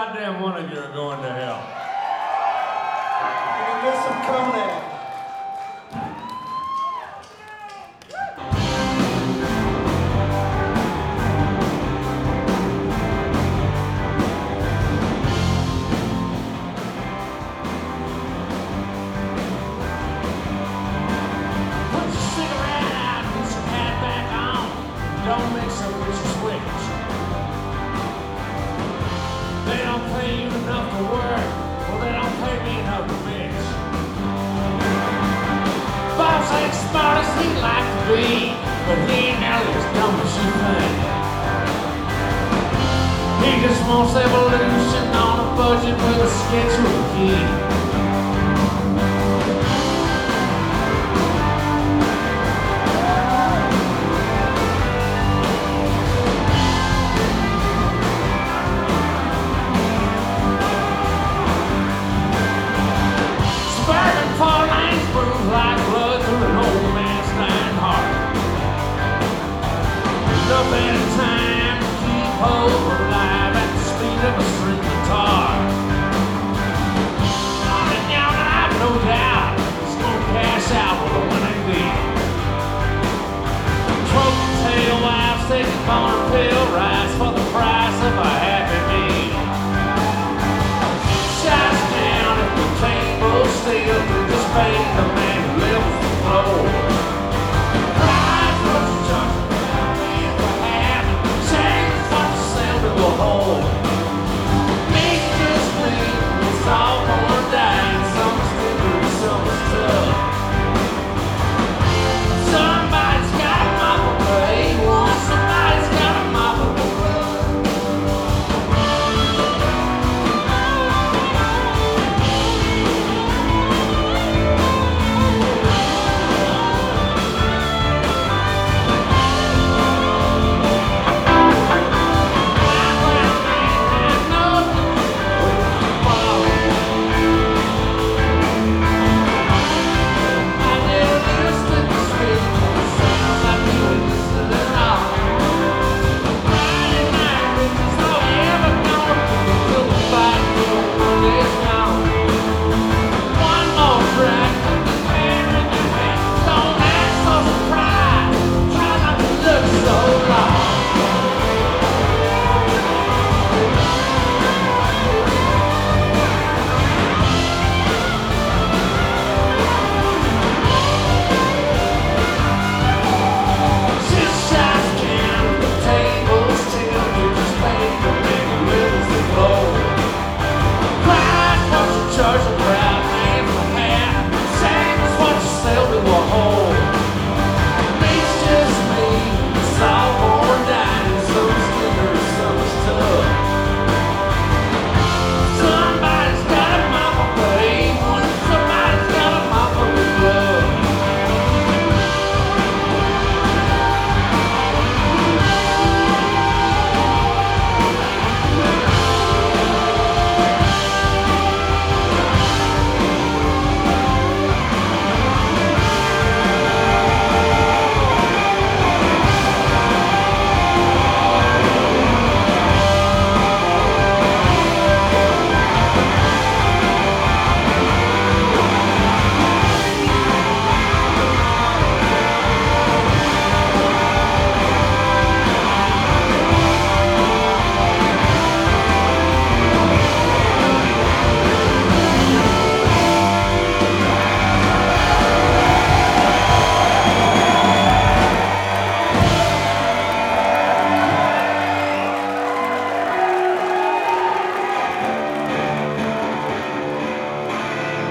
goddamn one of you are going to hell. You're gonna miss some Conan. Put your cigarette out, put your hat back on. Don't mix up with your switch. They don't pay you enough to work. Well, they don't pay me enough to bitch. Boss ain't smart as he'd like to be, but he ain't nearly as dumb as you think. He just wants evolution on a budget with a schedule key. Suburban four lanes bruise like blood through an old man's dying heart. Nothing